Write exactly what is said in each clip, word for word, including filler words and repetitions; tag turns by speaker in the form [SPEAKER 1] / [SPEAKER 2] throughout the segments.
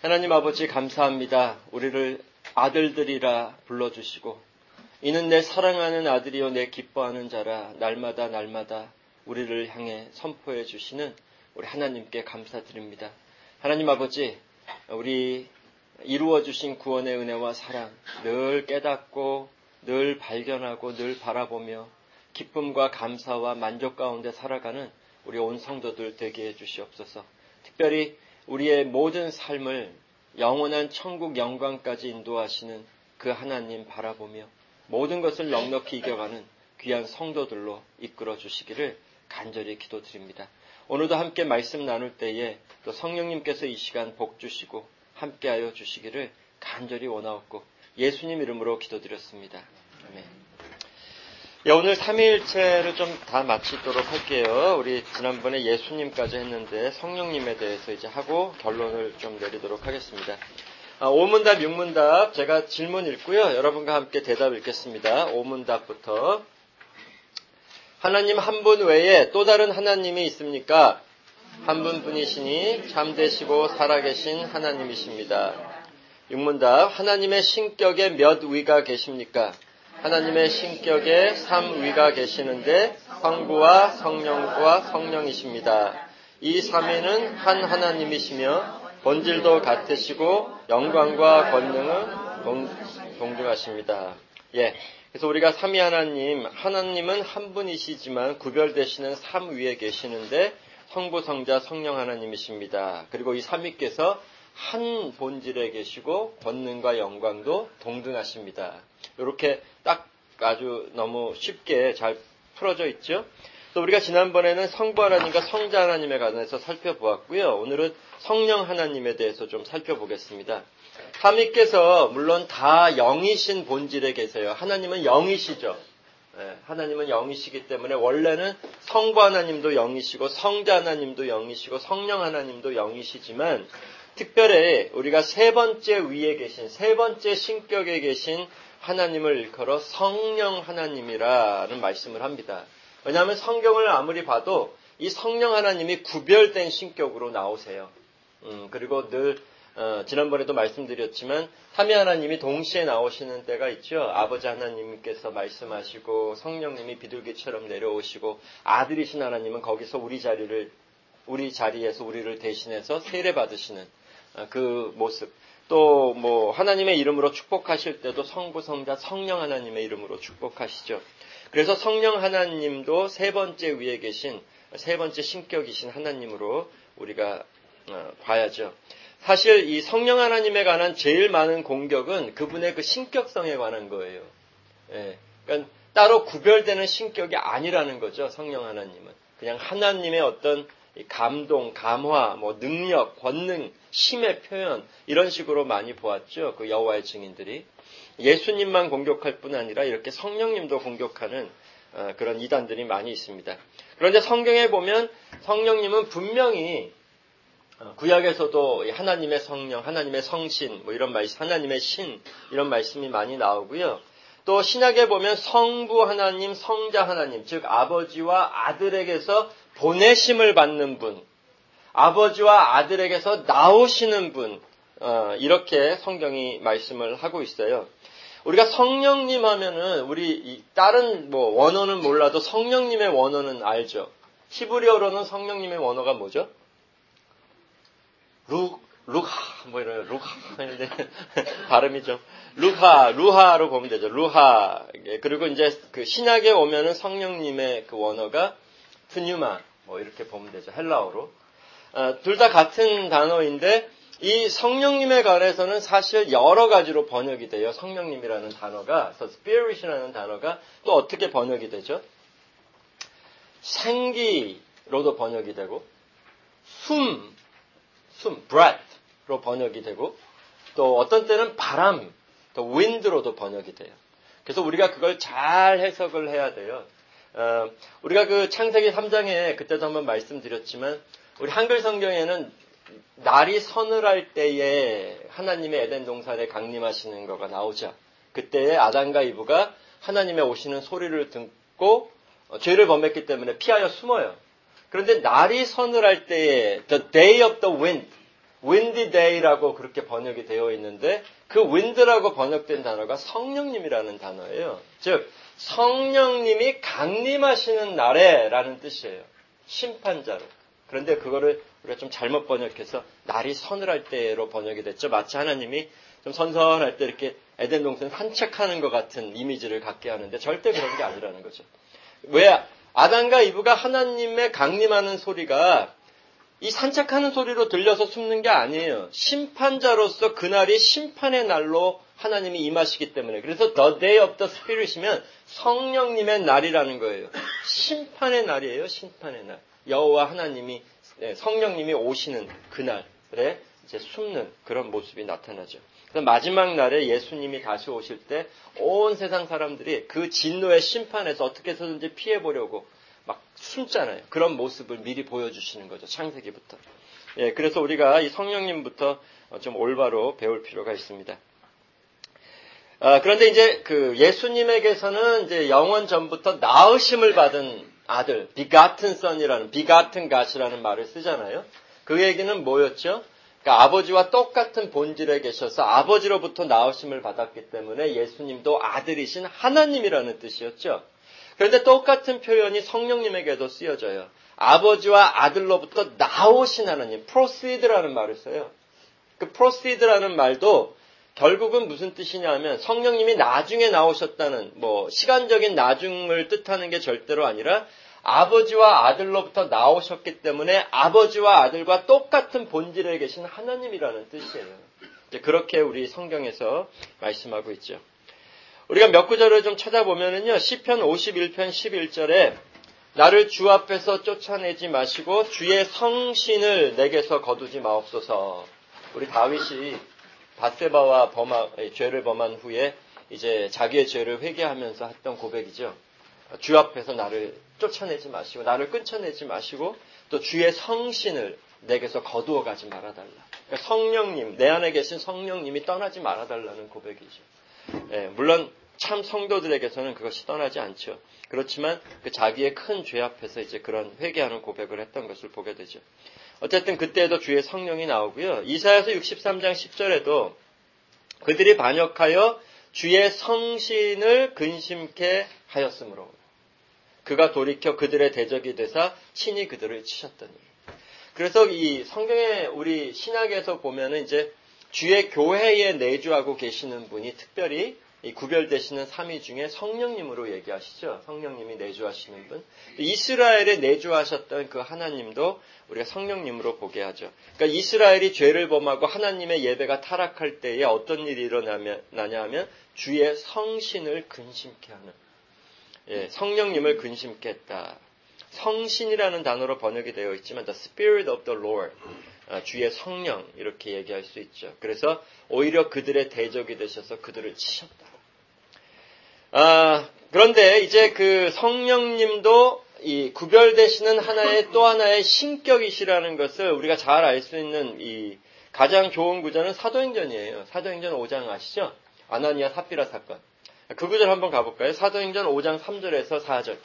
[SPEAKER 1] 하나님 아버지 감사합니다. 우리를 아들들이라 불러주시고 이는 내 사랑하는 아들이요 내 기뻐하는 자라 날마다 날마다 우리를 향해 선포해 주시는 우리 하나님께 감사드립니다. 하나님 아버지, 우리 이루어 주신 구원의 은혜와 사랑 늘 깨닫고 늘 발견하고 늘 바라보며 기쁨과 감사와 만족 가운데 살아가는 우리 온 성도들 되게 해 주시옵소서. 특별히 우리의 모든 삶을 영원한 천국 영광까지 인도하시는 그 하나님 바라보며 모든 것을 넉넉히 이겨가는 귀한 성도들로 이끌어 주시기를 간절히 기도드립니다. 오늘도 함께 말씀 나눌 때에 또 성령님께서 이 시간 복 주시고 함께하여 주시기를 간절히 원하옵고 예수님 이름으로 기도드렸습니다. 아멘. 예, 오늘 삼위일체를 좀 다 마치도록 할게요. 우리 지난번에 예수님까지 했는데 성령님에 대해서 이제 하고 결론을 좀 내리도록 하겠습니다. 아, 오문답, 육문답 제가 질문 읽고요. 여러분과 함께 대답 읽겠습니다. 오문답부터. 하나님 한 분 외에 또 다른 하나님이 있습니까? 한 분뿐이시니 참되시고 살아계신 하나님이십니다. 육문답. 하나님의 신격에 몇 위가 계십니까? 하나님의 신격에 삼 위가 계시는데 성부와 성령과 성령이십니다. 이 삼위는 한 하나님이시며 본질도 같으시고 영광과 권능은 동, 동등하십니다. 예, 그래서 우리가 삼위 하나님, 하나님은 한 분이시지만 구별되시는 삼 위에 계시는데 성부, 성자, 성령 하나님이십니다. 그리고 이 삼위께서 한 본질에 계시고 권능과 영광도 동등하십니다. 이렇게 딱 아주 너무 쉽게 잘 풀어져 있죠. 또 우리가 지난번에는 성부 하나님과 성자 하나님에 관해서 살펴보았고요. 오늘은 성령 하나님에 대해서 좀 살펴보겠습니다. 삼위께서 물론 다 영이신 본질에 계세요. 하나님은 영이시죠. 네, 하나님은 영이시기 때문에 원래는 성부 하나님도 영이시고 성자 하나님도 영이시고 성령 하나님도 영이시지만 특별히 우리가 세 번째 위에 계신 세 번째 신격에 계신 하나님을 일컬어 성령 하나님이라는 말씀을 합니다. 왜냐하면 성경을 아무리 봐도 이 성령 하나님이 구별된 신격으로 나오세요. 음, 그리고 늘 어, 지난번에도 말씀드렸지만 삼위 하나님이 동시에 나오시는 때가 있죠. 아버지 하나님께서 말씀하시고 성령님이 비둘기처럼 내려오시고 아들이신 하나님은 거기서 우리 자리를 우리 자리에서 우리를 대신해서 세례 받으시는 어, 그 모습. 또 뭐 하나님의 이름으로 축복하실 때도 성부, 성자, 성령 하나님의 이름으로 축복하시죠. 그래서 성령 하나님도 세 번째 위에 계신 세 번째 신격이신 하나님으로 우리가 어, 봐야죠. 사실 이 성령 하나님에 관한 제일 많은 공격은 그분의 그 신격성에 관한 거예요. 예, 그러니까 따로 구별되는 신격이 아니라는 거죠. 성령 하나님은 그냥 하나님의 어떤 감동, 감화, 뭐 능력, 권능, 힘의 표현 이런 식으로 많이 보았죠. 그 여호와의 증인들이 예수님만 공격할 뿐 아니라 이렇게 성령님도 공격하는 어, 그런 이단들이 많이 있습니다. 그런데 성경에 보면 성령님은 분명히 어, 구약에서도 하나님의 성령, 하나님의 성신, 뭐 이런 말씀, 하나님의 신 이런 말씀이 많이 나오고요. 또 신약에 보면 성부 하나님, 성자 하나님, 즉 아버지와 아들에게서 보내심을 받는 분, 아버지와 아들에게서 나오시는 분, 어, 이렇게 성경이 말씀을 하고 있어요. 우리가 성령님 하면은 우리 다른 뭐 원어는 몰라도 성령님의 원어는 알죠. 히브리어로는 성령님의 원어가 뭐죠? 루, 루하, 뭐 이래요. 루하. 발음이 좀. 루하, 루하로 보면 되죠. 루하. 그리고 이제 그 신약에 오면은 성령님의 그 원어가 프뉴마. 뭐 이렇게 보면 되죠. 헬라어로. 어, 둘 다 같은 단어인데 이 성령님에 관해서는 사실 여러 가지로 번역이 돼요. 성령님이라는 단어가. 그래서 spirit이라는 단어가 또 어떻게 번역이 되죠? 생기로도 번역이 되고 숨, 숨, breath로 번역이 되고 또 어떤 때는 바람, 또 wind로도 번역이 돼요. 그래서 우리가 그걸 잘 해석을 해야 돼요. 어, 우리가 그 창세기 삼 장에 그때도 한번 말씀드렸지만 우리 한글 성경에는 날이 서늘할 때에 하나님의 에덴 동산에 강림하시는 거가 나오죠. 그때에 아담과 이브가 하나님의 오시는 소리를 듣고 어, 죄를 범했기 때문에 피하여 숨어요. 그런데 날이 서늘할 때에 the day of the wind, windy day라고 그렇게 번역이 되어 있는데 그 wind라고 번역된 단어가 성령님이라는 단어예요. 즉 성령님이 강림하시는 날에라는 뜻이에요. 심판자로. 그런데 그거를 우리가 좀 잘못 번역해서 날이 서늘할 때로 번역이 됐죠. 마치 하나님이 좀 선선할 때 이렇게 에덴 동산 산책하는 것 같은 이미지를 갖게 하는데 절대 그런 게 아니라는 거죠. 왜 아담과 이브가 하나님의 강림하는 소리가 이 산책하는 소리로 들려서 숨는 게 아니에요. 심판자로서 그날이 심판의 날로 하나님이 임하시기 때문에. 그래서 The Day of the Spirit이면 성령님의 날이라는 거예요. 심판의 날이에요. 심판의 날. 여호와 하나님이 성령님이 오시는 그날에 이제 숨는 그런 모습이 나타나죠. 그래서 마지막 날에 예수님이 다시 오실 때 온 세상 사람들이 그 진노의 심판에서 어떻게 해서든지 피해보려고 막 숨잖아요. 그런 모습을 미리 보여주시는 거죠. 창세기부터. 예, 그래서 우리가 이 성령님부터 좀 올바로 배울 필요가 있습니다. 아, 그런데 이제 그 예수님에게서는 이제 영원 전부터 낳으심을 받은 아들, begotten son이라는, begotten God이라는 말을 쓰잖아요. 그 얘기는 뭐였죠? 그러니까 아버지와 똑같은 본질에 계셔서 아버지로부터 낳으심을 받았기 때문에 예수님도 아들이신 하나님이라는 뜻이었죠. 그런데 똑같은 표현이 성령님에게도 쓰여져요. 아버지와 아들로부터 나오신 하나님, proceed라는 말을 써요. 그 proceed라는 말도 결국은 무슨 뜻이냐면 성령님이 나중에 나오셨다는 뭐 시간적인 나중을 뜻하는 게 절대로 아니라 아버지와 아들로부터 나오셨기 때문에 아버지와 아들과 똑같은 본질에 계신 하나님이라는 뜻이에요. 이제 그렇게 우리 성경에서 말씀하고 있죠. 우리가 몇 구절을 좀 찾아보면은요, 시편 오십일 편 십일 절에 나를 주 앞에서 쫓아내지 마시고 주의 성신을 내게서 거두지 마옵소서. 우리 다윗이 밧세바와 범하, 죄를 범한 후에 이제 자기의 죄를 회개하면서 했던 고백이죠. 주 앞에서 나를 쫓아내지 마시고 나를 끊쳐내지 마시고 또 주의 성신을 내게서 거두어 가지 말아달라. 그러니까 성령님, 내 안에 계신 성령님이 떠나지 말아달라는 고백이죠. 예, 물론 참 성도들에게서는 그것이 떠나지 않죠. 그렇지만 그 자기의 큰 죄 앞에서 이제 그런 회개하는 고백을 했던 것을 보게 되죠. 어쨌든 그때에도 주의 성령이 나오고요. 이사야서 육십삼 장 십 절에도 그들이 반역하여 주의 성신을 근심케 하였으므로 그가 돌이켜 그들의 대적이 되사 친히 그들을 치셨더니. 그래서 이 성경에 우리 신약에서 보면은 이제 주의 교회에 내주하고 계시는 분이 특별히 이 구별되시는 삼위 중에 성령님으로 얘기하시죠. 성령님이 내주하시는 분. 이스라엘에 내주하셨던 그 하나님도 우리가 성령님으로 보게 하죠. 그러니까 이스라엘이 죄를 범하고 하나님의 예배가 타락할 때에 어떤 일이 일어나냐 하면 주의 성신을 근심케 하는, 예, 성령님을 근심케 했다. 성신이라는 단어로 번역이 되어 있지만 the Spirit of the Lord, 주의 성령 이렇게 얘기할 수 있죠. 그래서 오히려 그들의 대적이 되셔서 그들을 치셨다. 아, 그런데 이제 그 성령님도 이 구별되시는 하나의 또 하나의 신격이시라는 것을 우리가 잘 알 수 있는 이 가장 좋은 구절은 사도행전이에요. 사도행전 오 장 아시죠? 아나니아 삽비라 사건. 그 구절 한번 가볼까요? 사도행전 오 장 삼 절에서 사 절.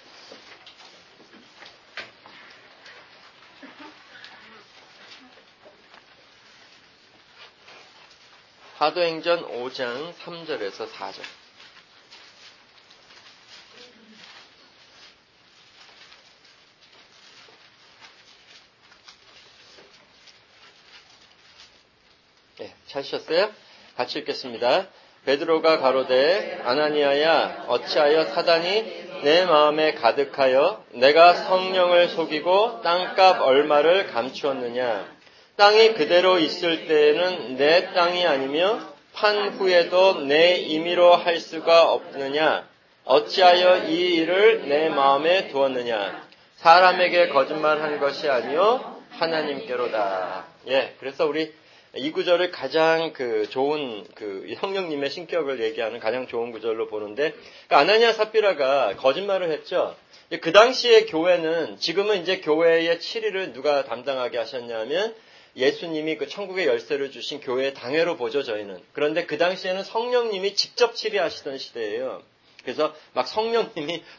[SPEAKER 1] 사도행전 오 장 삼 절에서 사 절. 네, 찾으셨어요? 같이 읽겠습니다. 베드로가 가로되 아나니아야 어찌하여 사단이 내 마음에 가득하여 내가 성령을 속이고 땅값 얼마를 감추었느냐. 땅이 그대로 있을 때에는 내 땅이 아니며 판 후에도 내 임의로 할 수가 없느냐. 어찌하여 이 일을 내 마음에 두었느냐. 사람에게 거짓말한 것이 아니요 하나님께로다. 예, 그래서 우리 이 구절을 가장 그 좋은 그 성령님의 신격을 얘기하는 가장 좋은 구절로 보는데, 그러니까 아나니아 삽비라가 거짓말을 했죠. 그 당시의 교회는, 지금은 이제 교회의 치리를 누가 담당하게 하셨냐면 예수님이 그 천국의 열쇠를 주신 교회의 당회로 보죠, 저희는. 그런데 그 당시에는 성령님이 직접 치리하시던 시대예요. 그래서 막 성령님이 막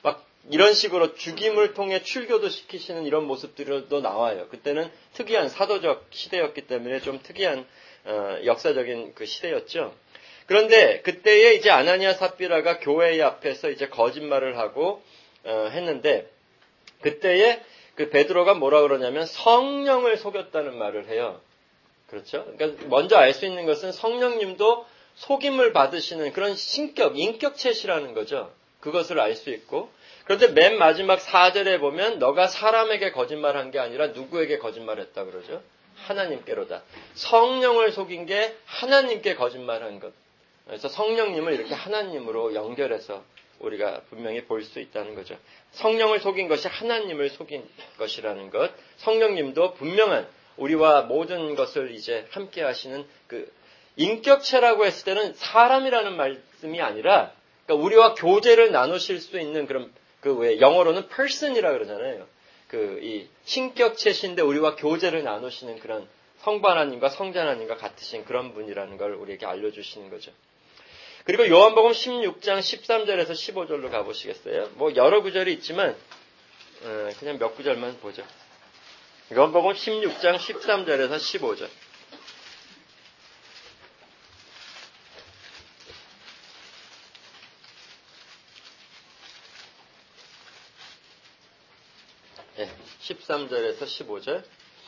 [SPEAKER 1] 이런 식으로 죽임을 통해 출교도 시키시는 이런 모습들도 나와요. 그때는 특이한 사도적 시대였기 때문에 좀 특이한 어, 역사적인 그 시대였죠. 그런데 그때에 이제 아나니아 삽비라가 교회 앞에서 이제 거짓말을 하고 어, 했는데 그때에 그 베드로가 뭐라 그러냐면 성령을 속였다는 말을 해요. 그렇죠? 그러니까 먼저 알 수 있는 것은 성령님도 속임을 받으시는 그런 신격, 인격체시라는 거죠. 그것을 알 수 있고. 그런데 맨 마지막 사 절에 보면 너가 사람에게 거짓말한 게 아니라 누구에게 거짓말했다 그러죠? 하나님께로다. 성령을 속인 게 하나님께 거짓말한 것. 그래서 성령님을 이렇게 하나님으로 연결해서 우리가 분명히 볼 수 있다는 거죠. 성령을 속인 것이 하나님을 속인 것이라는 것. 성령님도 분명한 우리와 모든 것을 이제 함께 하시는 그 인격체라고 했을 때는 사람이라는 말씀이 아니라 그러니까 우리와 교제를 나누실 수 있는 그런 그 왜 영어로는 person이라 그러잖아요. 그 이 신격체신데 우리와 교제를 나누시는 그런 성부 하나님과 성자 하나님과 같으신 그런 분이라는 걸 우리에게 알려주시는 거죠. 그리고 요한복음 십육 장 십삼 절에서 십오 절로 가보시겠어요? 뭐 여러 구절이 있지만 그냥 몇 구절만 보죠. 요한복음 십육 장 십삼 절에서 십오 절. 네, 십삼 절에서 십오 절.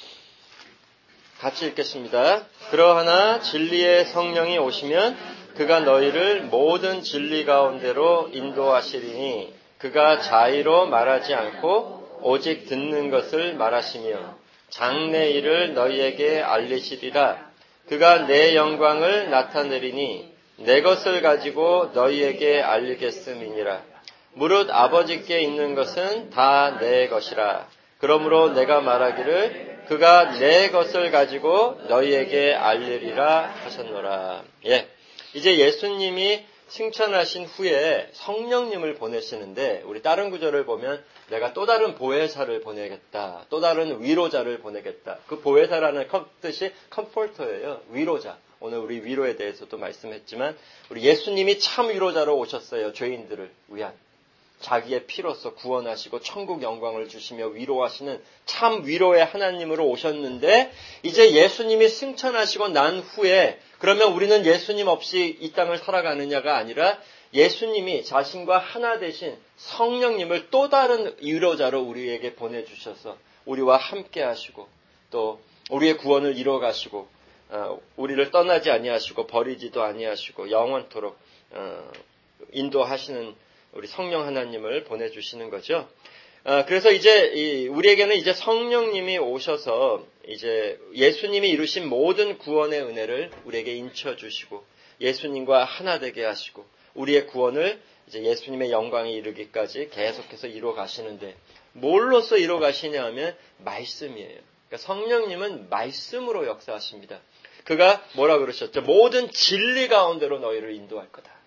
[SPEAKER 1] 같이 읽겠습니다. 그러하나 진리의 성령이 오시면 그가 너희를 모든 진리 가운데로 인도하시리니 그가 자의로 말하지 않고 오직 듣는 것을 말하시며 장래 일을 너희에게 알리시리라. 그가 내 영광을 나타내리니 내 것을 가지고 너희에게 알리겠음이니라. 무릇 아버지께 있는 것은 다 내 것이라. 그러므로 내가 말하기를 그가 내 것을 가지고 너희에게 알리리라 하셨노라. 예, 이제 예수님이 승천하신 후에 성령님을 보내시는데 우리 다른 구절을 보면 내가 또 다른 보혜사를 보내겠다. 또 다른 위로자를 보내겠다. 그 보혜사라는 뜻이 컴포터예요. 위로자. 오늘 우리 위로에 대해서도 말씀했지만 우리 예수님이 참 위로자로 오셨어요. 죄인들을 위한. 자기의 피로써 구원하시고 천국 영광을 주시며 위로하시는 참 위로의 하나님으로 오셨는데 이제 예수님이 승천하시고 난 후에 그러면 우리는 예수님 없이 이 땅을 살아가느냐가 아니라 예수님이 자신과 하나 되신 성령님을 또 다른 위로자로 우리에게 보내주셔서 우리와 함께 하시고 또 우리의 구원을 이뤄가시고 우리를 떠나지 아니하시고 버리지도 아니하시고 영원토록 인도하시는 우리 성령 하나님을 보내주시는 거죠. 그래서 이제 우리에게는 이제 성령님이 오셔서 이제 예수님이 이루신 모든 구원의 은혜를 우리에게 인쳐 주시고 예수님과 하나 되게 하시고 우리의 구원을 이제 예수님의 영광에 이르기까지 계속해서 이루어 가시는데 뭘로써 이루어 가시냐 하면 말씀이에요. 그러니까 성령님은 말씀으로 역사하십니다. 그가 뭐라 그러셨죠? 모든 진리 가운데로 너희를 인도할 거다.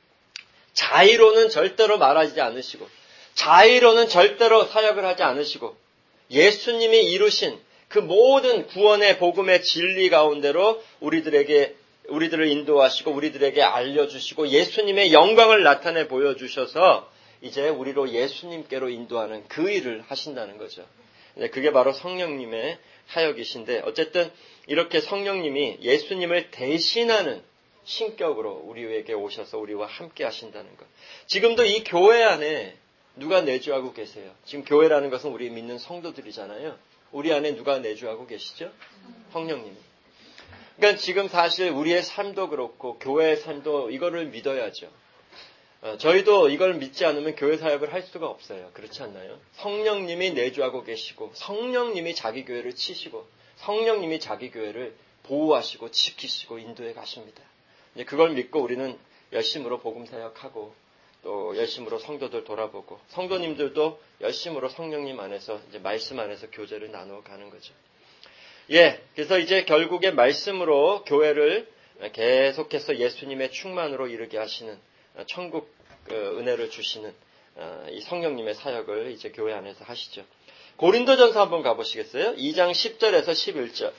[SPEAKER 1] 자의로는 절대로 말하지 않으시고 자의로는 절대로 사역을 하지 않으시고 예수님이 이루신 그 모든 구원의 복음의 진리 가운데로 우리들에게 우리들을 인도하시고 우리들에게 알려주시고 예수님의 영광을 나타내 보여주셔서 이제 우리로 예수님께로 인도하는 그 일을 하신다는 거죠. 그게 바로 성령님의 사역이신데 어쨌든 이렇게 성령님이 예수님을 대신하는 신격으로 우리에게 오셔서 우리와 함께 하신다는 것. 지금도 이 교회 안에 누가 내주하고 계세요? 지금 교회라는 것은 우리 믿는 성도들이잖아요. 우리 안에 누가 내주하고 계시죠? 성령님이. 그러니까 지금 사실 우리의 삶도 그렇고 교회의 삶도 이거를 믿어야죠. 어, 저희도 이걸 믿지 않으면 교회 사역을 할 수가 없어요. 그렇지 않나요? 성령님이 내주하고 계시고 성령님이 자기 교회를 치시고 성령님이 자기 교회를 보호하시고 지키시고 인도해 가십니다. 그걸 믿고 우리는 열심으로 복음 사역하고 또 열심으로 성도들 돌아보고 성도님들도 열심으로 성령님 안에서 이제 말씀 안에서 교제를 나누어 가는 거죠. 예, 그래서 이제 결국에 말씀으로 교회를 계속해서 예수님의 충만으로 이르게 하시는 천국 은혜를 주시는 이 성령님의 사역을 이제 교회 안에서 하시죠. 고린도전서 한번 가보시겠어요? 이 장 십 절에서 십일 절.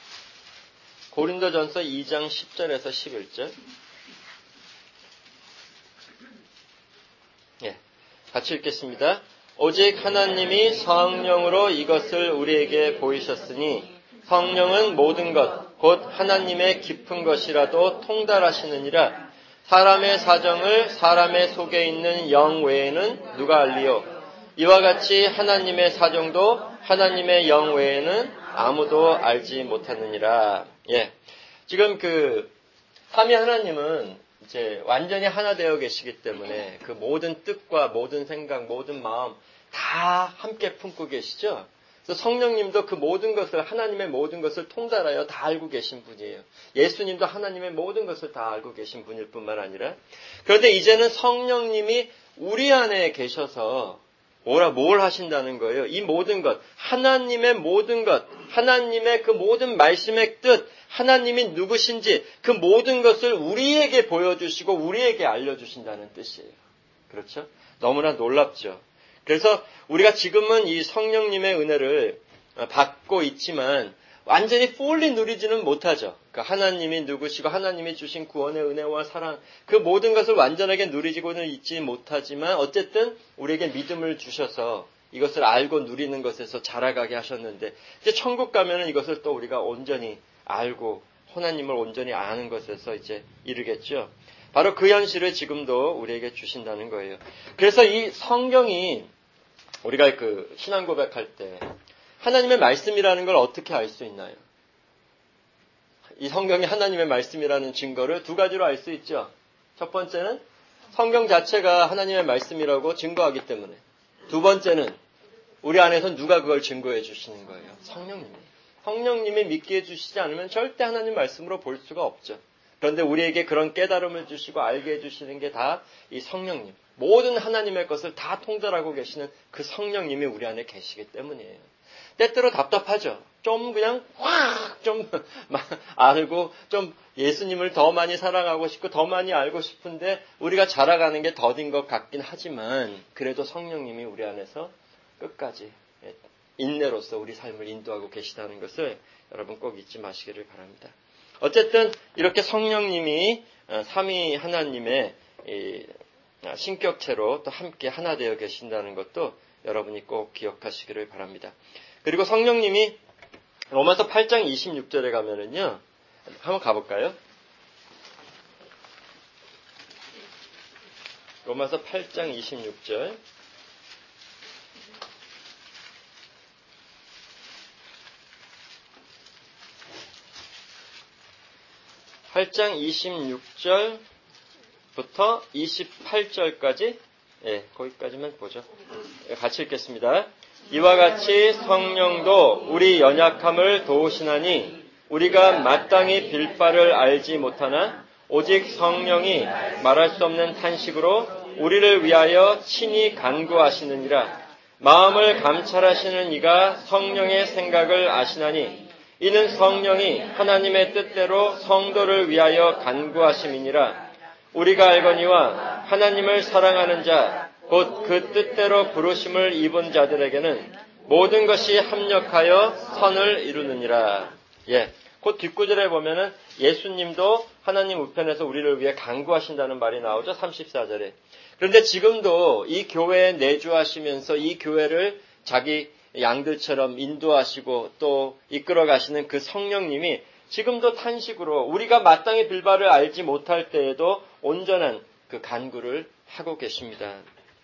[SPEAKER 1] 고린도전서 이 장 십 절에서 십일 절. 같이 읽겠습니다. 오직 하나님이 성령으로 이것을 우리에게 보이셨으니 성령은 모든 것, 곧 하나님의 깊은 것이라도 통달하시느니라. 사람의 사정을 사람의 속에 있는 영 외에는 누가 알리요? 이와 같이 하나님의 사정도 하나님의 영 외에는 아무도 알지 못하느니라. 예. 지금 그 삼위 하나님은 이제 완전히 하나 되어 계시기 때문에 그 모든 뜻과 모든 생각, 모든 마음 다 함께 품고 계시죠. 그래서 성령님도 그 모든 것을, 하나님의 모든 것을 통달하여 다 알고 계신 분이에요. 예수님도 하나님의 모든 것을 다 알고 계신 분일 뿐만 아니라, 그런데 이제는 성령님이 우리 안에 계셔서 뭐라 뭘 하신다는 거예요. 이 모든 것, 하나님의 모든 것, 하나님의 그 모든 말씀의 뜻, 하나님이 누구신지 그 모든 것을 우리에게 보여주시고 우리에게 알려주신다는 뜻이에요. 그렇죠? 너무나 놀랍죠. 그래서 우리가 지금은 이 성령님의 은혜를 받고 있지만 완전히 fully 누리지는 못하죠. 그러니까 하나님이 누구시고 하나님이 주신 구원의 은혜와 사랑, 그 모든 것을 완전하게 누리지고는 있지 못하지만 어쨌든 우리에게 믿음을 주셔서 이것을 알고 누리는 것에서 자라가게 하셨는데, 이제 천국 가면은 이것을 또 우리가 온전히 알고 하나님을 온전히 아는 것에서 이제 이르겠죠. 바로 그 현실을 지금도 우리에게 주신다는 거예요. 그래서 이 성경이 우리가 그 신앙 고백할 때 하나님의 말씀이라는 걸 어떻게 알 수 있나요? 이 성경이 하나님의 말씀이라는 증거를 두 가지로 알 수 있죠. 첫 번째는 성경 자체가 하나님의 말씀이라고 증거하기 때문에. 두 번째는 우리 안에서 누가 그걸 증거해 주시는 거예요? 성령님이. 성령님이 믿게 해주시지 않으면 절대 하나님 말씀으로 볼 수가 없죠. 그런데 우리에게 그런 깨달음을 주시고 알게 해주시는 게 다 이 성령님. 모든 하나님의 것을 다 통달하고 계시는 그 성령님이 우리 안에 계시기 때문이에요. 때때로 답답하죠. 좀 그냥 확 좀 알고 좀 예수님을 더 많이 사랑하고 싶고 더 많이 알고 싶은데 우리가 자라가는 게 더딘 것 같긴 하지만 그래도 성령님이 우리 안에서 끝까지 인내로서 우리 삶을 인도하고 계시다는 것을 여러분 꼭 잊지 마시기를 바랍니다. 어쨌든 이렇게 성령님이 삼위 하나님의 신격체로 또 함께 하나 되어 계신다는 것도 여러분이 꼭 기억하시기를 바랍니다. 그리고 성령님이 로마서 팔 장 이십육 절에 가면은요, 한번 가볼까요? 로마서 팔 장 이십육 절. 팔 장 이십육 절부터 이십팔 절까지, 예, 거기까지만 보죠. 예, 같이 읽겠습니다. 이와 같이 성령도 우리 연약함을 도우시나니 우리가 마땅히 빌 바를 알지 못하나 오직 성령이 말할 수 없는 탄식으로 우리를 위하여 친히 간구하시느니라. 마음을 감찰하시는 이가 성령의 생각을 아시나니 이는 성령이 하나님의 뜻대로 성도를 위하여 간구하심이니라. 우리가 알거니와 하나님을 사랑하는 자 곧 그 뜻대로 부르심을 입은 자들에게는 모든 것이 합력하여 선을 이루느니라. 예, 곧 뒷구절에 보면은 예수님도 하나님 우편에서 우리를 위해 간구하신다는 말이 나오죠. 삼십사 절에. 그런데 지금도 이 교회에 내주하시면서 이 교회를 자기 양들처럼 인도하시고 또 이끌어 가시는 그 성령님이 지금도 탄식으로 우리가 마땅히 빌바를 알지 못할 때에도 온전한 그 간구를 하고 계십니다.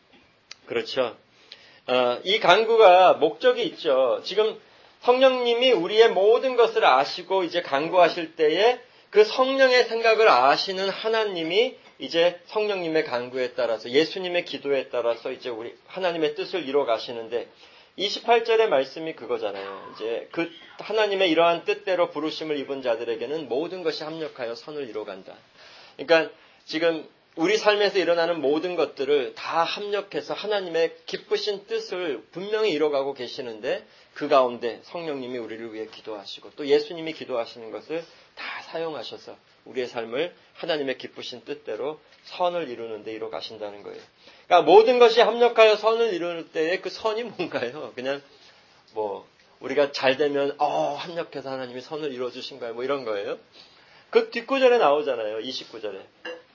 [SPEAKER 1] 그렇죠. 어, 이 간구가 목적이 있죠. 지금 성령님이 우리의 모든 것을 아시고 이제 간구하실 때에 그 성령의 생각을 아시는 하나님이 이제 성령님의 간구에 따라서 예수님의 기도에 따라서 이제 우리 하나님의 뜻을 이뤄 가시는데 이십팔 절의 말씀이 그거잖아요. 이제 그 하나님의 이러한 뜻대로 부르심을 입은 자들에게는 모든 것이 합력하여 선을 이뤄 간다. 그러니까 지금 우리 삶에서 일어나는 모든 것들을 다 합력해서 하나님의 기쁘신 뜻을 분명히 이뤄가고 계시는데 그 가운데 성령님이 우리를 위해 기도하시고 또 예수님이 기도하시는 것을 다 사용하셔서 우리의 삶을 하나님의 기쁘신 뜻대로 선을 이루는 데 이뤄 가신다는 거예요. 그러니까 모든 것이 합력하여 선을 이루는 때에 그 선이 뭔가요? 그냥 뭐 우리가 잘 되면 어 합력해서 하나님이 선을 이루어 주신 거예요. 뭐 이런 거예요. 그 뒷구절에 나오잖아요. 이십구 절에.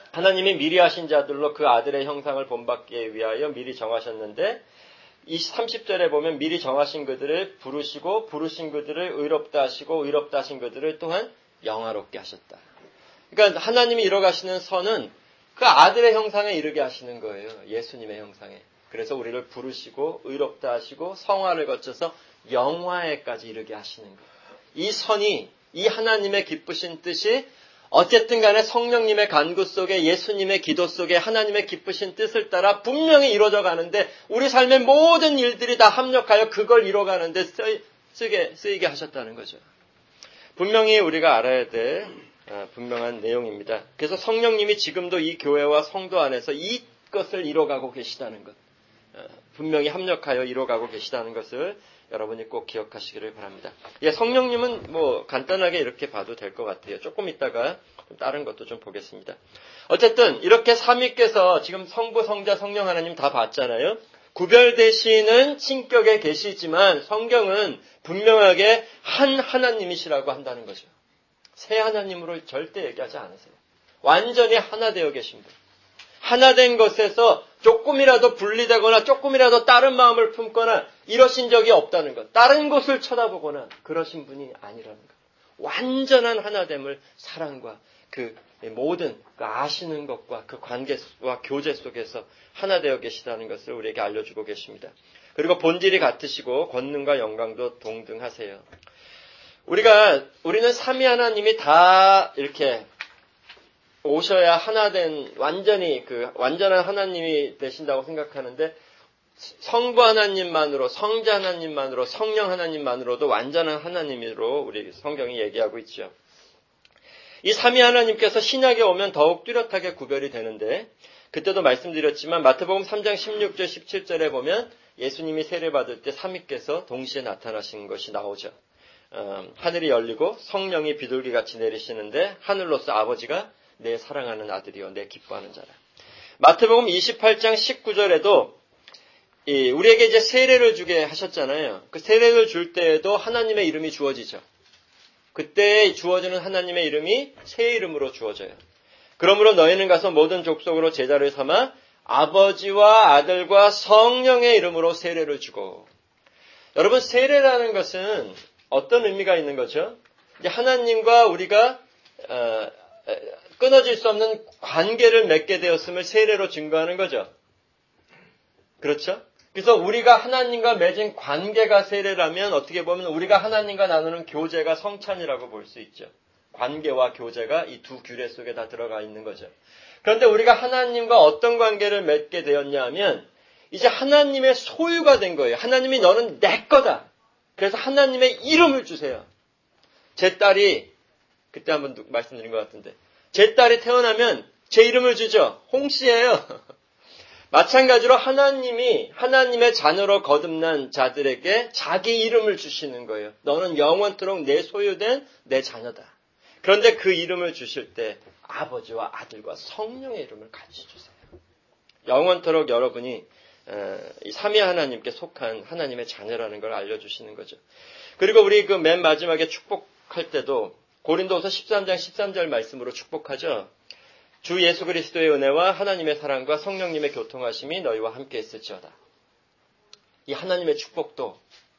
[SPEAKER 1] 하나님이 미리 하신 자들로 그 아들의 형상을 본받기 위하여 미리 정하셨는데 이 삼십 절에 보면 미리 정하신 그들을 부르시고 부르신 그들을 의롭다 하시고 의롭다 하신 그들을 또한 영화롭게 하셨다. 그러니까 하나님이 이뤄가시는 선은 그 아들의 형상에 이르게 하시는 거예요. 예수님의 형상에. 그래서 우리를 부르시고 의롭다 하시고 성화를 거쳐서 영화에까지 이르게 하시는 거예요. 이 선이 이 하나님의 기쁘신 뜻이 어쨌든 간에 성령님의 간구 속에 예수님의 기도 속에 하나님의 기쁘신 뜻을 따라 분명히 이루어져 가는데 우리 삶의 모든 일들이 다 합력하여 그걸 이뤄가는데 쓰이, 쓰게, 쓰이게 하셨다는 거죠. 분명히 우리가 알아야 될 분명한 내용입니다. 그래서 성령님이 지금도 이 교회와 성도 안에서 이것을 이뤄가고 계시다는 것. 분명히 합력하여 이뤄가고 계시다는 것을 여러분이 꼭 기억하시기를 바랍니다. 예, 성령님은 뭐 간단하게 이렇게 봐도 될 것 같아요. 조금 있다가 좀 다른 것도 좀 보겠습니다. 어쨌든 이렇게 삼위께서 지금 성부, 성자, 성령 하나님 다 봤잖아요. 구별되시는 신격에 계시지만 성경은 분명하게 한 하나님이시라고 한다는 거죠. 세 하나님으로 절대 얘기하지 않으세요. 완전히 하나 되어 계신 분. 하나 된 것에서 조금이라도 분리되거나 조금이라도 다른 마음을 품거나 이러신 적이 없다는 것. 다른 곳을 쳐다보거나 그러신 분이 아니라는 것. 완전한 하나됨을 사랑과 그 모든 그 아시는 것과 그 관계와 교제 속에서 하나 되어 계시다는 것을 우리에게 알려주고 계십니다. 그리고 본질이 같으시고 권능과 영광도 동등하세요. 우리가 우리는 삼위 하나님이 다 이렇게 오셔야 하나 된 완전히 그 완전한 하나님이 되신다고 생각하는데 성부 하나님만으로 성자 하나님만으로 성령 하나님만으로도 완전한 하나님으로 우리 성경이 얘기하고 있죠. 이 삼위 하나님께서 신약에 오면 더욱 뚜렷하게 구별이 되는데 그때도 말씀드렸지만 마태복음 삼 장 십육 절 십칠 절에 보면 예수님이 세례받을 때 삼위께서 동시에 나타나신 것이 나오죠. 어, 하늘이 열리고 성령이 비둘기같이 내리시는데 하늘로서 아버지가 내 사랑하는 아들이요 내 기뻐하는 자라. 마태복음 이십팔 장 십구 절에도 이 우리에게 이제 세례를 주게 하셨잖아요. 그 세례를 줄 때에도 하나님의 이름이 주어지죠. 그때 주어지는 하나님의 이름이 새 이름으로 주어져요. 그러므로 너희는 가서 모든 족속으로 제자를 삼아 아버지와 아들과 성령의 이름으로 세례를 주고. 여러분 세례라는 것은 어떤 의미가 있는 거죠? 이제 하나님과 우리가 어, 끊어질 수 없는 관계를 맺게 되었음을 세례로 증거하는 거죠. 그렇죠? 그래서 우리가 하나님과 맺은 관계가 세례라면 어떻게 보면 우리가 하나님과 나누는 교제가 성찬이라고 볼 수 있죠. 관계와 교제가 이 두 규례 속에 다 들어가 있는 거죠. 그런데 우리가 하나님과 어떤 관계를 맺게 되었냐 하면 이제 하나님의 소유가 된 거예요. 하나님이 너는 내 거다. 그래서 하나님의 이름을 주세요. 제 딸이 그때 한번 말씀드린 것 같은데 제 딸이 태어나면 제 이름을 주죠. 홍씨예요. 마찬가지로 하나님이 하나님의 자녀로 거듭난 자들에게 자기 이름을 주시는 거예요. 너는 영원토록 내 소유된 내 자녀다. 그런데 그 이름을 주실 때 아버지와 아들과 성령의 이름을 같이 주세요. 영원토록 여러분이 이 삼위 하나님께 속한 하나님의 자녀라는 걸 알려주시는 거죠. 그리고 우리 그 맨 마지막에 축복할 때도 고린도서 십삼 장 십삼 절 말씀으로 축복하죠. 주 예수 그리스도의 은혜와 하나님의 사랑과 성령님의 교통하심이 너희와 함께 있을지어다. 이 하나님의 축복도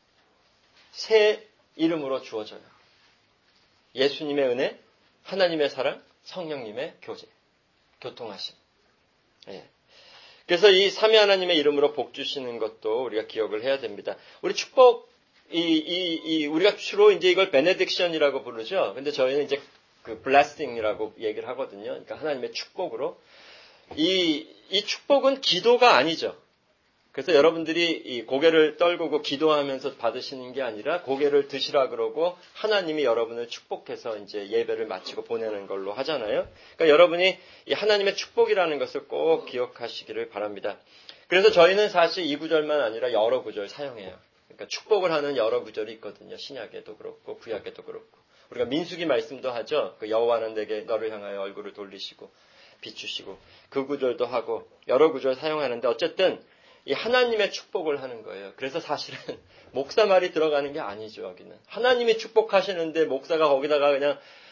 [SPEAKER 1] 새 이름으로 주어져요. 예수님의 은혜, 하나님의 사랑, 성령님의 교제, 교통하심. 예. 그래서 이 삼위 하나님의 이름으로 복 주시는 것도 우리가 기억을 해야 됩니다. 우리 축복, 이, 이, 이, 우리가 주로 이제 이걸 베네딕션이라고 부르죠. 근데 저희는 이제 그 블레싱이라고 얘기를 하거든요. 그러니까 하나님의 축복으로. 이, 이 축복은 기도가 아니죠. 그래서 여러분들이 이 고개를 떨구고 기도하면서 받으시는 게 아니라 고개를 드시라 그러고 하나님이 여러분을 축복해서 이제 예배를 마치고 보내는 걸로 하잖아요. 그러니까 여러분이 이 하나님의 축복이라는 것을 꼭 기억하시기를 바랍니다. 그래서 저희는 사실 이 구절만 아니라 여러 구절 사용해요. 그러니까 축복을 하는 여러 구절이 있거든요. 신약에도 그렇고 구약에도 그렇고. 우리가 민수기 말씀도 하죠. 그 여호와는 내게 너를 향하여 얼굴을 돌리시고 비추시고 그 구절도 하고 여러 구절 사용하는데 어쨌든 이 하나님의 축복을 하는 거예요. 그래서 사실은 목사 말이 들어가는 게 아니죠. 여기는 하나님이 축복하시는데 목사가 거기다가 그냥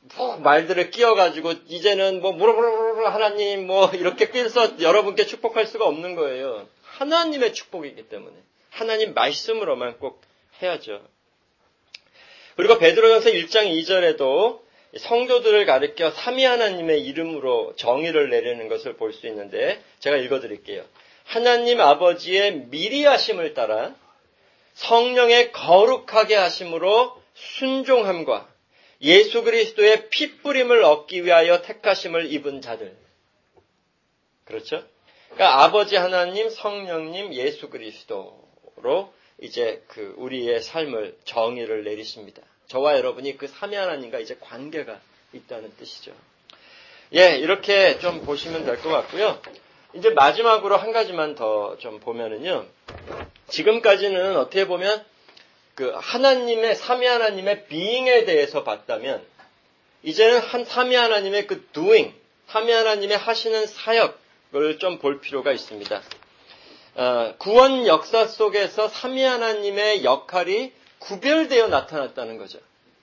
[SPEAKER 1] 뭐 말들을 끼워가지고 이제는 뭐 무르르르 하나님 뭐 이렇게 끼어서 여러분께 축복할 수가 없는 거예요. 하나님의 축복이기 때문에 하나님 말씀으로만 꼭 해야죠. 그리고 베드로전서 일 장 이 절에도 성도들을 가리켜 삼위 하나님의 이름으로 정의를 내리는 것을 볼 수 있는데 제가 읽어드릴게요. 하나님 아버지의 미리 하심을 따라 성령의 거룩하게 하심으로 순종함과 예수 그리스도의 핏뿌림을 얻기 위하여 택하심을 입은 자들. 그렇죠? 그러니까 아버지 하나님, 성령님, 예수 그리스도로 이제 그 우리의 삶을 정의를 내리십니다. 저와 여러분이 그 삼위 하나님과 이제 관계가 있다는 뜻이죠. 예, 이렇게 좀 보시면 될 것 같고요. 이제 마지막으로 한 가지만 더 좀 보면은요. 지금까지는 어떻게 보면 그 하나님의 삼위 하나님의 being에 대해서 봤다면 이제는 한 삼위 하나님의 그 doing, 삼위 하나님의 하시는 사역을 좀 볼 필요가 있습니다. 어, 구원 역사 속에서 삼위 하나님의 역할이 구별되어 나타났다는 거죠.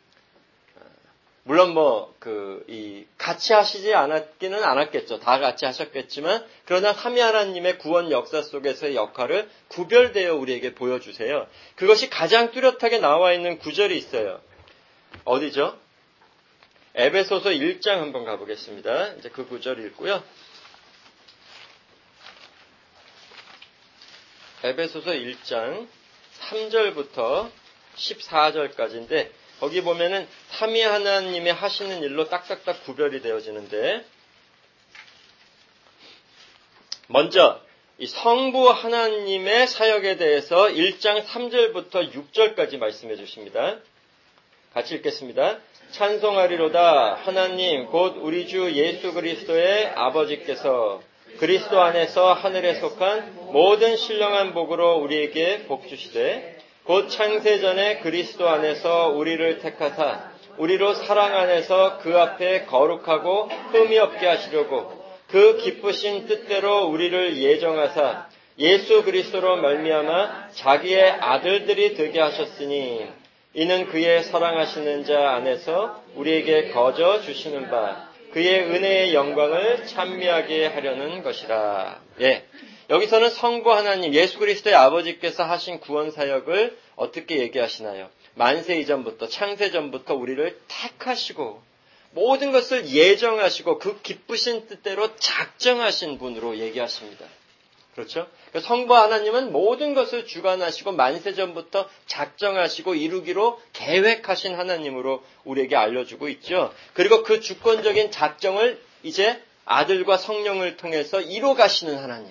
[SPEAKER 1] 물론 뭐 그 이 같이 하시지 않았기는 않았겠죠. 다 같이 하셨겠지만 그러나 삼위 하나님의 구원 역사 속에서의 역할을 구별되어 우리에게 보여주세요. 그것이 가장 뚜렷하게 나와 있는 구절이 있어요. 어디죠? 에베소서 일 장 한번 가보겠습니다. 이제 그 구절 읽고요. 에베소서 일 장 삼 절부터 십사 절까지인데 거기 보면은 삼위 하나님의 하시는 일로 딱딱딱 구별이 되어지는데 먼저 이 성부 하나님의 사역에 대해서 일 장 삼 절부터 육 절까지 말씀해 주십니다. 같이 읽겠습니다. 찬송하리로다 하나님 곧 우리 주 예수 그리스도의 아버지께서 그리스도 안에서 하늘에 속한 모든 신령한 복으로 우리에게 복 주시되 곧 창세전에 그리스도 안에서 우리를 택하사 우리로 사랑 안에서 그 앞에 거룩하고 흠이 없게 하시려고 그 기쁘신 뜻대로 우리를 예정하사 예수 그리스도로 말미암아 자기의 아들들이 되게 하셨으니 이는 그의 사랑하시는 자 안에서 우리에게 거저 주시는 바 그의 은혜의 영광을 찬미하게 하려는 것이라. 예. 여기서는 성부 하나님, 예수 그리스도의 아버지께서 하신 구원 사역을 어떻게 얘기하시나요? 만세 이전부터, 창세 전부터 우리를 택하시고 모든 것을 예정하시고 그 기쁘신 뜻대로 작정하신 분으로 얘기하십니다. 그렇죠? 성부 하나님은 모든 것을 주관하시고 만세전부터 작정하시고 이루기로 계획하신 하나님으로 우리에게 알려주고 있죠. 그리고 그 주권적인 작정을 이제 아들과 성령을 통해서 이뤄가시는 하나님.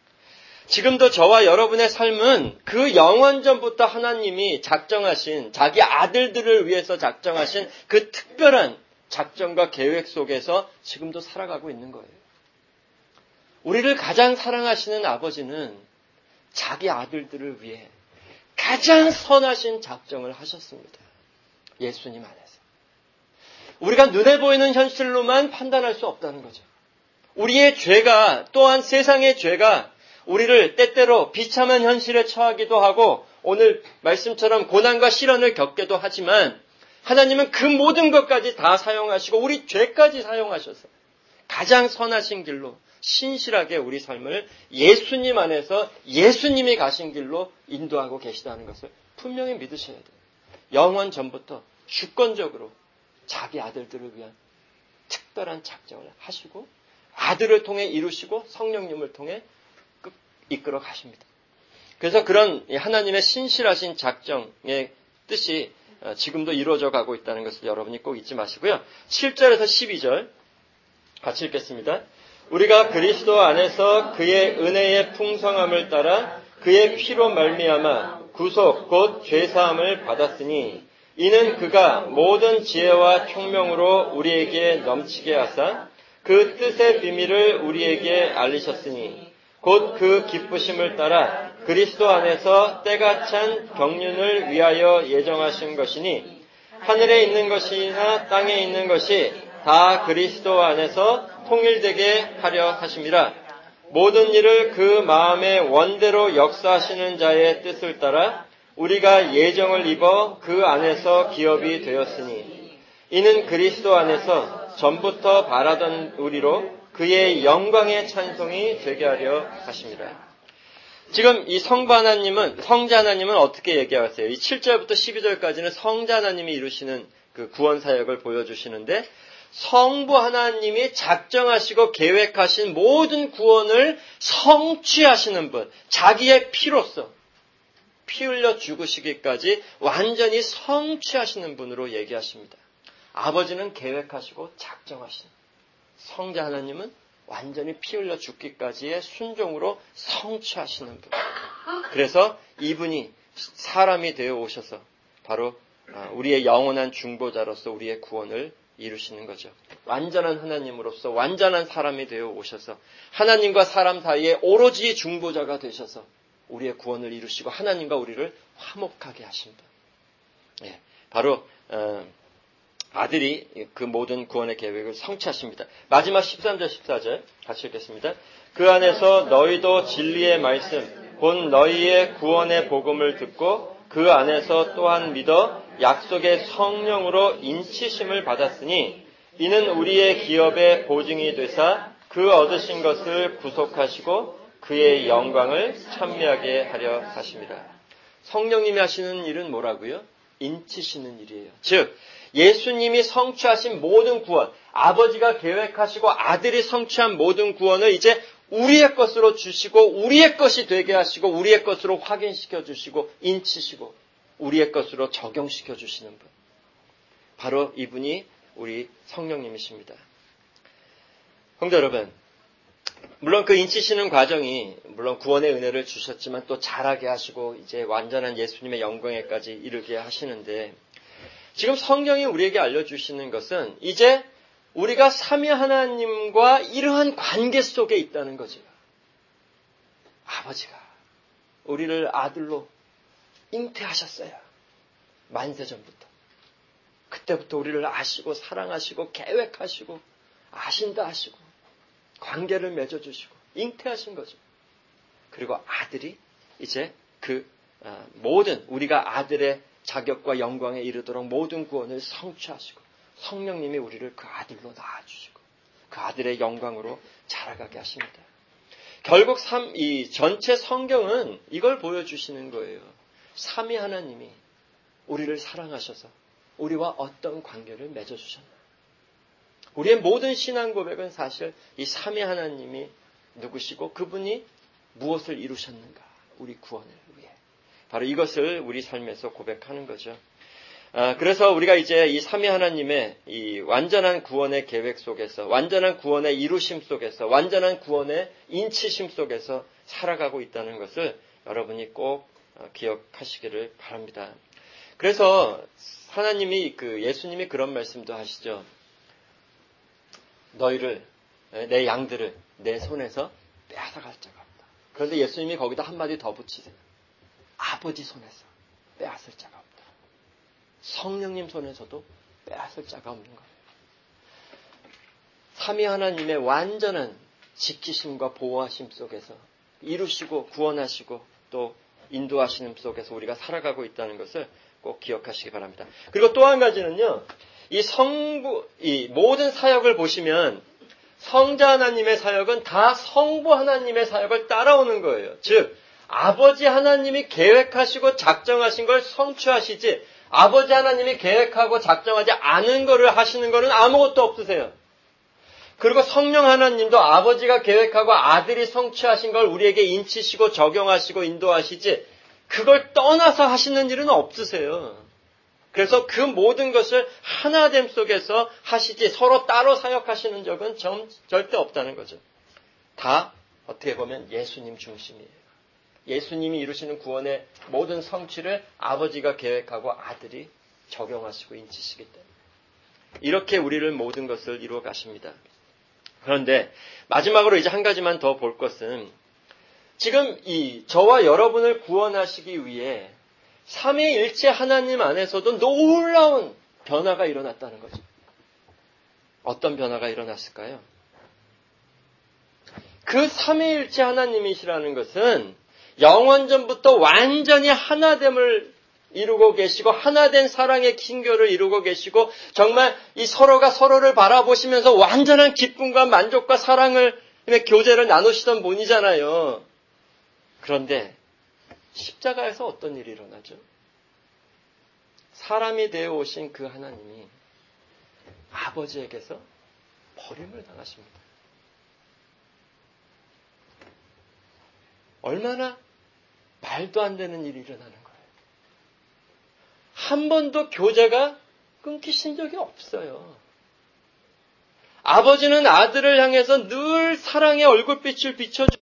[SPEAKER 1] 지금도 저와 여러분의 삶은 그 영원전부터 하나님이 작정하신 자기 아들들을 위해서 작정하신 그 특별한 작정과 계획 속에서 지금도 살아가고 있는 거예요. 우리를 가장 사랑하시는 아버지는 자기 아들들을 위해 가장 선하신 작정을 하셨습니다. 예수님 안에서. 우리가 눈에 보이는 현실로만 판단할 수 없다는 거죠. 우리의 죄가 또한 세상의 죄가 우리를 때때로 비참한 현실에 처하기도 하고 오늘 말씀처럼 고난과 시련을 겪게도 하지만 하나님은 그 모든 것까지 다 사용하시고 우리 죄까지 사용하셔서 가장 선하신 길로 신실하게 우리 삶을 예수님 안에서 예수님이 가신 길로 인도하고 계시다는 것을 분명히 믿으셔야 돼요. 영원 전부터 주권적으로 자기 아들들을 위한 특별한 작정을 하시고 아들을 통해 이루시고 성령님을 통해 이끌어 가십니다. 그래서 그런 하나님의 신실하신 작정의 뜻이 지금도 이루어져 가고 있다는 것을 여러분이 꼭 잊지 마시고요. 칠 절에서 십이 절 같이 읽겠습니다. 우리가 그리스도 안에서 그의 은혜의 풍성함을 따라 그의 피로 말미암아 구속 곧 죄사함을 받았으니 이는 그가 모든 지혜와 총명으로 우리에게 넘치게 하사 그 뜻의 비밀을 우리에게 알리셨으니 곧 그 기쁘심을 따라 그리스도 안에서 때가 찬 경륜을 위하여 예정하신 것이니 하늘에 있는 것이나 땅에 있는 것이 다 그리스도 안에서 통일되게 하려 하심이라. 모든 일을 그 마음의 원대로 역사하시는 자의 뜻을 따라 우리가 예정을 입어 그 안에서 기업이 되었으니 이는 그리스도 안에서 전부터 바라던 우리로 그의 영광의 찬송이 되게 하려 하십니다. 지금 이 성부 하나님은, 성자 하나님은 어떻게 얘기하세요? 이 칠 절부터 십이 절까지는 성자 하나님이 이루시는 그 구원 사역을 보여주시는데, 성부 하나님이 작정하시고 계획하신 모든 구원을 성취하시는 분, 자기의 피로써 피 흘려 죽으시기까지 완전히 성취하시는 분으로 얘기하십니다. 아버지는 계획하시고 작정하시는, 성자 하나님은 완전히 피 흘려 죽기까지의 순종으로 성취하시는 분. 그래서 이분이 사람이 되어 오셔서 바로 우리의 영원한 중보자로서 우리의 구원을 이루시는 거죠. 완전한 하나님으로서 완전한 사람이 되어 오셔서 하나님과 사람 사이에 오로지 중보자가 되셔서 우리의 구원을 이루시고 하나님과 우리를 화목하게 하신 분. 예, 바로 어, 아들이 그 모든 구원의 계획을 성취하십니다. 마지막 십삼 절 십사 절 같이 읽겠습니다. 그 안에서 너희도 진리의 말씀 곧 너희의 구원의 복음을 듣고 그 안에서 또한 믿어 약속의 성령으로 인치심을 받았으니 이는 우리의 기업의 보증이 되사 그 얻으신 것을 구속하시고 그의 영광을 찬미하게 하려 하십니다. 성령님이 하시는 일은 뭐라고요? 인치시는 일이에요. 즉 예수님이 성취하신 모든 구원, 아버지가 계획하시고 아들이 성취한 모든 구원을 이제 우리의 것으로 주시고 우리의 것이 되게 하시고 우리의 것으로 확인시켜 주시고 인치시고 우리의 것으로 적용시켜 주시는 분. 바로 이분이 우리 성령님이십니다. 성도 여러분, 물론 그 인치시는 과정이 물론 구원의 은혜를 주셨지만 또 자라게 하시고 이제 완전한 예수님의 영광에까지 이르게 하시는데, 지금 성경이 우리에게 알려주시는 것은 이제 우리가 삼위 하나님과 이러한 관계 속에 있다는 거죠. 아버지가 우리를 아들로 잉태하셨어요. 만세전부터. 그때부터 우리를 아시고 사랑하시고 계획하시고 아신다 하시고 관계를 맺어주시고 잉태하신 거죠. 그리고 아들이 이제 그 모든 우리가 아들의 자격과 영광에 이르도록 모든 구원을 성취하시고 성령님이 우리를 그 아들로 낳아주시고 그 아들의 영광으로 자라가게 하십니다. 결국 삼, 이 전체 성경은 이걸 보여주시는 거예요. 삼위 하나님이 우리를 사랑하셔서 우리와 어떤 관계를 맺어주셨나. 우리의 모든 신앙 고백은 사실 이 삼위 하나님이 누구시고 그분이 무엇을 이루셨는가. 우리 구원을 위해. 바로 이것을 우리 삶에서 고백하는 거죠. 아, 그래서 우리가 이제 이 삼위 하나님의 이 완전한 구원의 계획 속에서, 완전한 구원의 이루심 속에서, 완전한 구원의 인치심 속에서 살아가고 있다는 것을 여러분이 꼭 기억하시기를 바랍니다. 그래서 하나님이 그 예수님이 그런 말씀도 하시죠. 너희를, 내 양들을 내 손에서 빼앗아갈 자가 없다. 그런데 예수님이 거기다 한마디 더 붙이세요. 아버지 손에서 빼앗을 자가 없다. 성령님 손에서도 빼앗을 자가 없는 거예요. 삼위 하나님의 완전한 지키심과 보호하심 속에서 이루시고 구원하시고 또 인도하시는 속에서 우리가 살아가고 있다는 것을 꼭 기억하시기 바랍니다. 그리고 또 한 가지는요. 이 성부, 이 모든 사역을 보시면 성자 하나님의 사역은 다 성부 하나님의 사역을 따라오는 거예요. 즉 아버지 하나님이 계획하시고 작정하신 걸 성취하시지 아버지 하나님이 계획하고 작정하지 않은 것을 하시는 것은 아무것도 없으세요. 그리고 성령 하나님도 아버지가 계획하고 아들이 성취하신 걸 우리에게 인치시고 적용하시고 인도하시지 그걸 떠나서 하시는 일은 없으세요. 그래서 그 모든 것을 하나됨 속에서 하시지 서로 따로 사역하시는 적은 전, 절대 없다는 거죠. 다 어떻게 보면 예수님 중심이에요. 예수님이 이루시는 구원의 모든 성취를 아버지가 계획하고 아들이 적용하시고 인치시기 때문에 이렇게 우리를 모든 것을 이루어 가십니다. 그런데 마지막으로 이제 한 가지만 더 볼 것은 지금 이 저와 여러분을 구원하시기 위해 삼위일체 하나님 안에서도 놀라운 변화가 일어났다는 거죠. 어떤 변화가 일어났을까요? 그 삼위일체 하나님이시라는 것은 영원전부터 완전히 하나됨을 이루고 계시고 하나된 사랑의 친교를 이루고 계시고 정말 이 서로가 서로를 바라보시면서 완전한 기쁨과 만족과 사랑을 교제를 나누시던 분이잖아요. 그런데 십자가에서 어떤 일이 일어나죠? 사람이 되어 오신 그 하나님이 아버지에게서 버림을 당하십니다. 얼마나 말도 안 되는 일이 일어나는 거예요. 한 번도 교제가 끊기신 적이 없어요. 아버지는 아들을 향해서 늘 사랑의 얼굴빛을 비춰주고